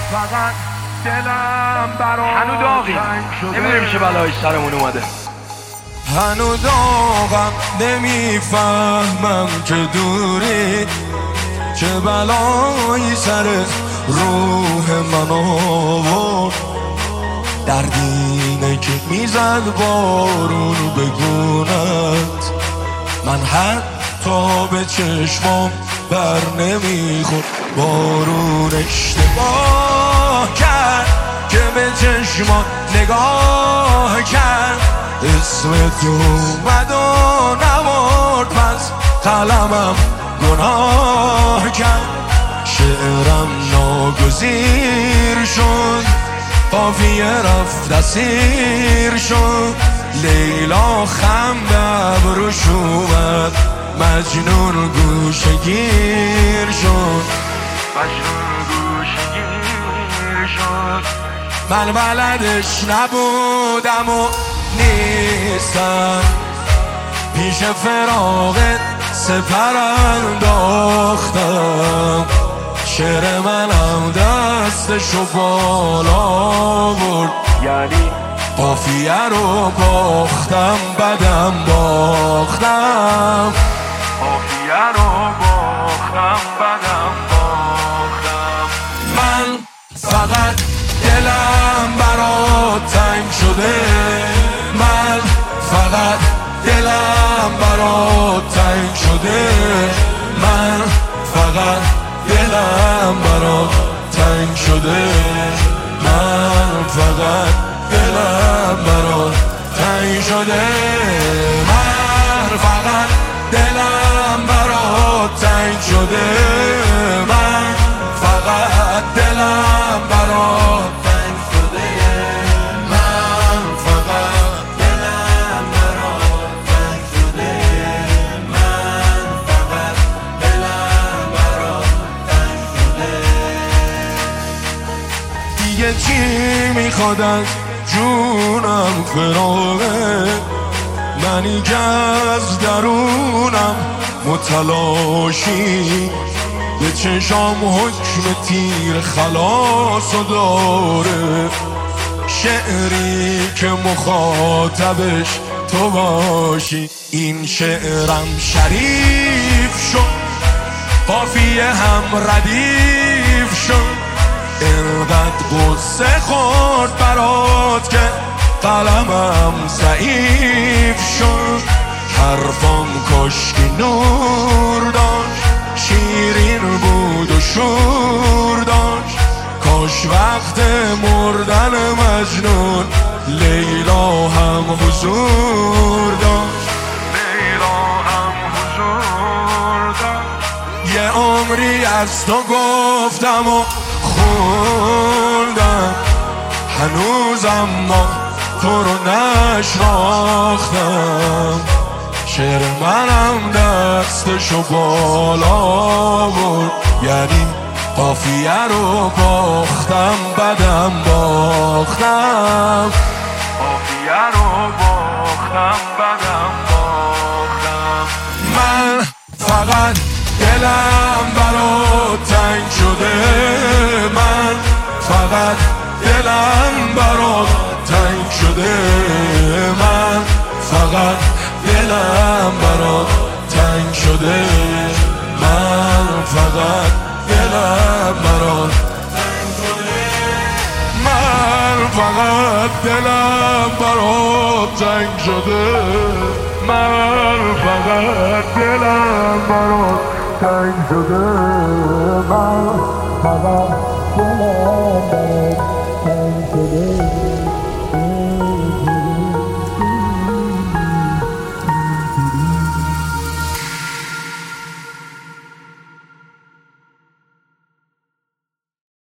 فقط دلم برات هنو داغیم، نمیدونیم چه بلایی سرمون اومده. هنو داغم نمیفهمم که دوری چه بلایی سر روح من آورد. دردینه که میزد بارون بگونت، من حتی به چشمام بر نمیخورد. بارون اشتباه کرد که به چشمان نگاه کرد، اسمت اومد و نورد، پس قلمم گناه کرد. شعرم ناگزیر شد، قافیه رفت اسیر شد. لیلا خم به ابروش اومد، مجنون گوشه گیر شد. من بلدش نبودم و نیستم، پیش فراغت سپر انداختم. شعر منم دستشو بالا برد، یعنی قافیه رو باختم بدم باختم. قافیه رو باختم بدم باختم. من فقط دلم برات تنگ شده، من فقط دلم برات تنگ شده، من فقط دلم برات تنگ شده، من فقط دلم برات تنگ شده، من فقط دلم برات تنگ شده، من فقط دلم برات تنگ شده، من فقط دلم برات تنگ شده، من فقط دلم برات تنگ شده. دیگه چی میخواد از جونم فراغه، منی که از درونم متلاشی، به چشام حکم تیر خلاص و داره. شعری که مخاطبش تو باشی، این شعرم شریف شد، قافیه هم ردیف شد. اینقدر غصه خورد برات که قلمم ضعیف شد. حرفم کاشکی نور داشت، شیرین بود و شور داشت. کاش وقت مردن مجنون لیلا هم حضور داشت، لیلا هم حضور داشت. یه عمری از تو گفتم و خوندم، هنوزم ما تو رو نشناختم. شعر منم دستشو بالا برد، یعنی قافیه رو باختم بدم باختم. قافیه رو باختم بدم باختم. من فقط دلم برات تنگ شده، من فقط دلم برات تنگ شده، من فقط دلم برات تنگ شده، من فقط دلم برات تنگ شده، من فقط دلم برات تنگ شده، من فقط دلم برات تنگ شده، من فقط دلم برات تنگ شده.